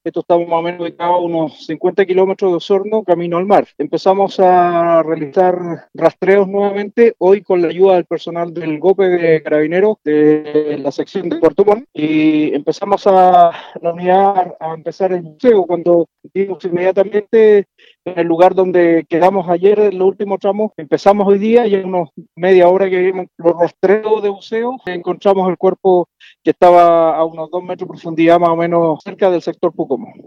Esto estamos más o menos ubicados a unos 50 kilómetros de Osorno, camino al mar. Empezamos a realizar rastreos nuevamente, hoy con la ayuda del personal del GOPE de Carabineros de la sección de Puerto Montt, y empezamos a la unidad a empezar el buceo cuando dimos inmediatamente en el lugar donde quedamos ayer en los últimos tramos. Empezamos hoy día y en unos media hora que vimos los rastreos de buceo encontramos el cuerpo que estaba a unos 2 metros de profundidad más o menos cerca del sector Pucón.